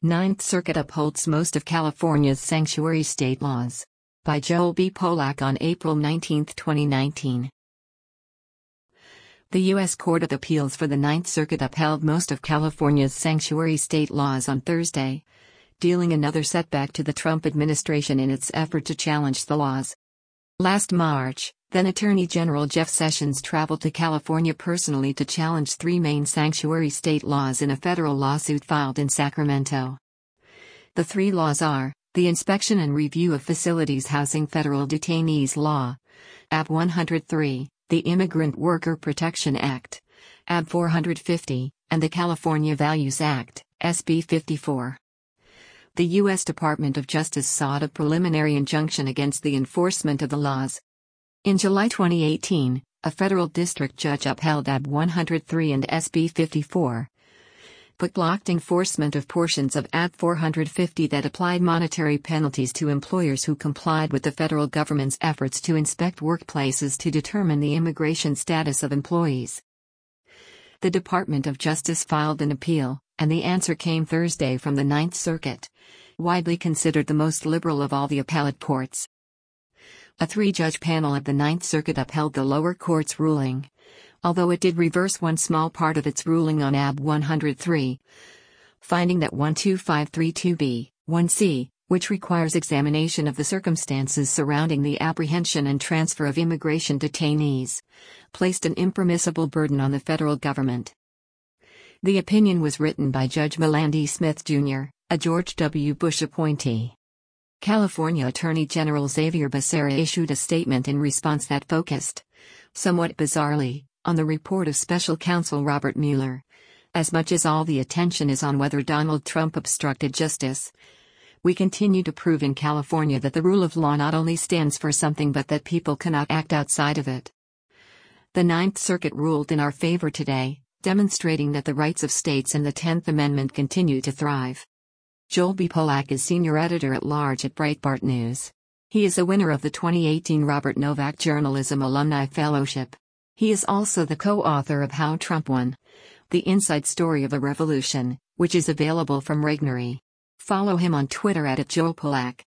Ninth Circuit upholds most of California's sanctuary state laws. By Joel B. Polak on April 19, 2019. The U.S. Court of Appeals for the Ninth Circuit upheld most of California's sanctuary state laws on Thursday, dealing another setback to the Trump administration in its effort to challenge the laws. Last March, then Attorney General Jeff Sessions traveled to California personally to challenge three main sanctuary state laws in a federal lawsuit filed in Sacramento. The three laws are the Inspection and Review of Facilities Housing Federal Detainees Law, AB 103, the Immigrant Worker Protection Act, AB 450, and the California Values Act, SB 54. The U.S. Department of Justice sought a preliminary injunction against the enforcement of the laws. In July 2018, a federal district judge upheld AB 103 and SB 54, but blocked enforcement of portions of AB 450 that applied monetary penalties to employers who complied with the federal government's efforts to inspect workplaces to determine the immigration status of employees. The Department of Justice filed an appeal, and the answer came Thursday from the Ninth Circuit, widely considered the most liberal of all the appellate courts. A three-judge panel of the Ninth Circuit upheld the lower court's ruling, although it did reverse one small part of its ruling on AB 103, finding that 12532b, 1c, which requires examination of the circumstances surrounding the apprehension and transfer of immigration detainees, placed an impermissible burden on the federal government. The opinion was written by Judge Melandy Smith, Jr., a George W. Bush appointee. California Attorney General Xavier Becerra issued a statement in response that focused, somewhat bizarrely, on the report of Special Counsel Robert Mueller. As much as all the attention is on whether Donald Trump obstructed justice, we continue to prove in California that the rule of law not only stands for something but that people cannot act outside of it. The Ninth Circuit ruled in our favor today, demonstrating that the rights of states and the 10th Amendment continue to thrive. Joel B. Polak is Senior Editor-at-Large at Breitbart News. He is a winner of the 2018 Robert Novak Journalism Alumni Fellowship. He is also the co-author of How Trump Won: The Inside Story of a Revolution, which is available from Regnery. Follow him on Twitter @JoelPolak.